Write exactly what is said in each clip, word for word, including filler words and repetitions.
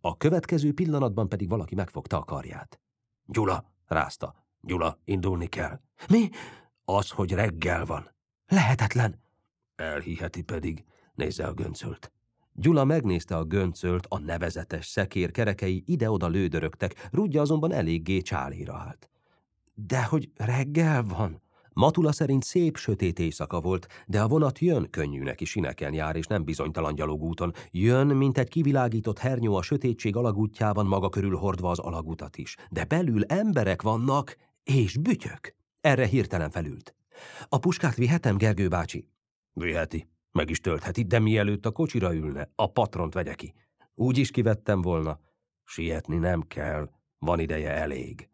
A következő pillanatban pedig valaki megfogta a karját. Gyula, rázta. Gyula, indulni kell. Mi? Az, hogy reggel van. Lehetetlen. Elhiheti pedig. Nézze a göncölt. Gyula megnézte a göncölt, a nevezetes szekér kerekei ide-oda lődörögtek, rúdja azonban eléggé csáléra állt. De hogy reggel van? Matula szerint szép sötét éjszaka volt, de a vonat jön, könnyű neki, sineken jár, és nem bizonytalan gyalogúton. Jön, mint egy kivilágított hernyó a sötétség alagútjában, maga körül hordva az alagutat is. De belül emberek vannak, és bütyök. Erre hirtelen felült. A puskát vihetem, Gergő bácsi? Viheti, meg is töltheti, de mielőtt a kocsira ülne, a patront vegye ki. Úgy is kivettem volna. Sietni nem kell, van ideje elég.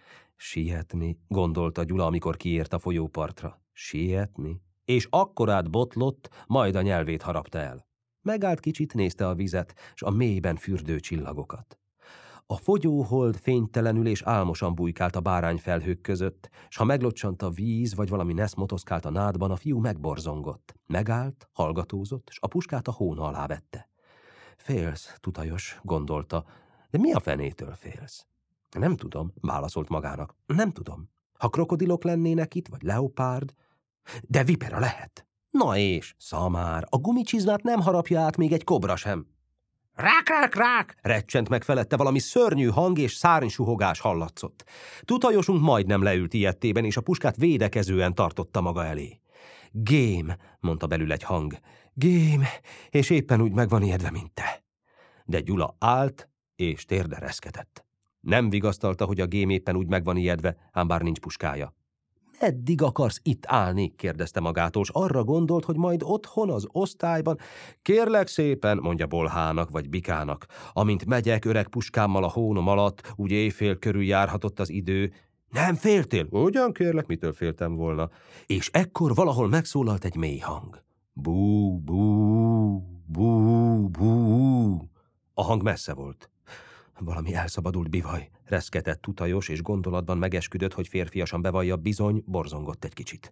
Sietni, gondolta Gyula, amikor kiért a folyópartra. Sietni? És akkorát botlott, majd a nyelvét harapta el. Megállt kicsit, nézte a vizet, s a mélyben fürdő csillagokat. A fogyóhold fénytelenül és álmosan bujkált a bárányfelhők között, s ha meglocsant a víz, vagy valami nesz motoszkált a nádban, a fiú megborzongott. Megállt, hallgatózott, s a puskát a hóna alá vette. Félsz, tutajos, gondolta, de mi a fenétől félsz? Nem tudom, válaszolt magának. Nem tudom. Ha krokodilok lennének itt, vagy leopárd, de vipera lehet. Na és, szamár, a gumicsizmát nem harapja át még egy kobra sem. Rák, rák, rák! Recsent meg felette valami szörnyű hang és szárnysuhogás hallatszott. Tutajosunk majdnem leült ilyettében, és a puskát védekezően tartotta maga elé. Gém, mondta belül egy hang. Gém, és éppen úgy meg van ijedve, mint te. De Gyula állt, és térde reszketett. Nem vigasztalta, hogy a gém éppen úgy meg van ijedve, ám bár nincs puskája. Meddig akarsz itt állni? Kérdezte magától, s arra gondolt, hogy majd otthon az osztályban. Kérlek szépen, mondja bolhának vagy bikának, amint megyek öreg puskámmal a hónom alatt, úgy éjfél körül járhatott az idő. Nem féltél? Ugyan kérlek, mitől féltem volna? És ekkor valahol megszólalt egy mély hang. Bú, bú, bú, bú. A hang messze volt. Valami elszabadult bivaj, reszketett tutajos, és gondolatban megesküdött, hogy férfiasan bevallja, bizony, borzongott egy kicsit.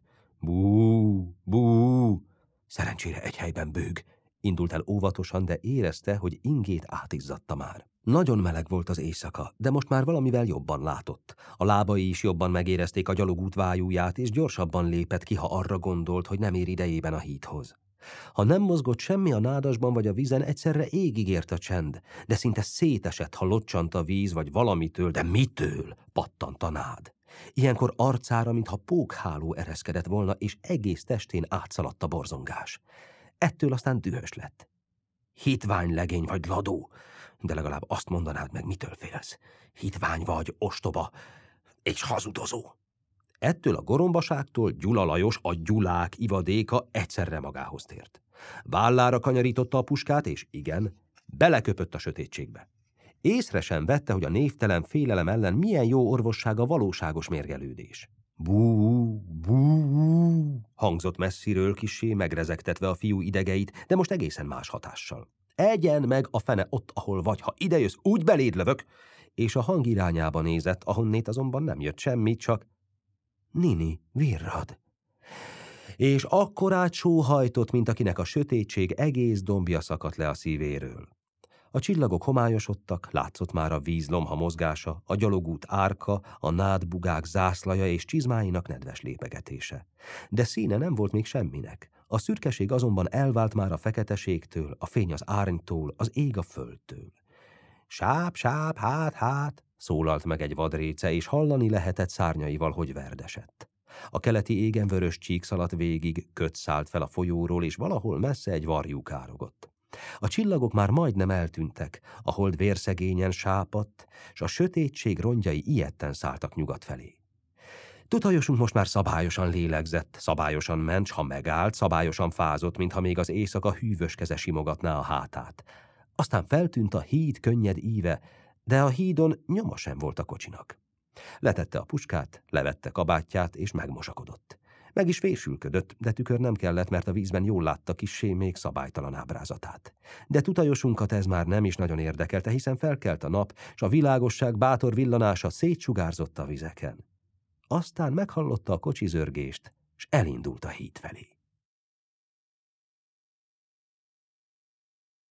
Bú, bú. Szerencsére egy helyben bőg. Indult el óvatosan, de érezte, hogy ingét átizzadta már. Nagyon meleg volt az éjszaka, de most már valamivel jobban látott. A lábai is jobban megérezték a gyalogút vájúját, és gyorsabban lépett ki, ha arra gondolt, hogy nem ér idejében a hídhoz. Ha nem mozgott semmi a nádasban vagy a vízen, egyszerre égig ért a csend, de szinte szétesett, ha locsant a víz vagy valamitől, de mitől pattant a nád. Ilyenkor arcára, mintha pókháló ereszkedett volna, és egész testén átszaladt a borzongás. Ettől aztán dühös lett. Hitvány legény vagy ladó, de legalább azt mondanád meg, mitől félsz. Hitvány vagy, ostoba és hazudozó. Ettől a gorombaságtól Gyula Lajos, a gyulák ivadéka egyszerre magához tért. Vállára kanyarította a puskát, és igen, beleköpött a sötétségbe. Észre sem vette, hogy a névtelen félelem ellen milyen jó orvosság a valóságos mérgelődés. Bú, bú, hangzott messziről kissé, megrezegtetve a fiú idegeit, de most egészen más hatással. Egyen meg a fene ott, ahol vagy, ha idejössz, úgy beléd lövök! És a hang irányába nézett, ahonnét azonban nem jött semmi, csak Nini, virrad. És akkorát sóhajtott, mint akinek a sötétség egész dombja szakadt le a szívéről. A csillagok homályosodtak, látszott már a vízlomha mozgása, a gyalogút árka, a nádbugák zászlaja és csizmáinak nedves lépegetése. De színe nem volt még semminek. A szürkeség azonban elvált már a feketeségtől, a fény az árnytól, az ég a földtől. Sáp, sáp, hát, hát, szólalt meg egy vadréce, és hallani lehetett szárnyaival, hogy verdesett. A keleti égen vörös csík szaladt végig, köt szállt fel a folyóról, és valahol messze egy varjú károgott. A csillagok már majdnem eltűntek, a hold vérszegényen sápadt, s a sötétség rongyai ijedten szálltak nyugat felé. Tutajosunk most már szabályosan lélegzett, szabályosan ment, s ha megállt, szabályosan fázott, mintha még az éjszaka hűvös keze simogatná a hátát. Aztán feltűnt a híd könnyed íve, de a hídon nyoma sem volt a kocsinak. Letette a puskát, levette kabátját, és megmosakodott. Meg is fésülködött, de tükör nem kellett, mert a vízben jól látta kissé még szabálytalan ábrázatát. De tutajosunkat ez már nem is nagyon érdekelte, hiszen felkelt a nap, s a világosság bátor villanása szétsugárzott a vizeken. Aztán meghallotta a kocsizörgést, s elindult a híd felé.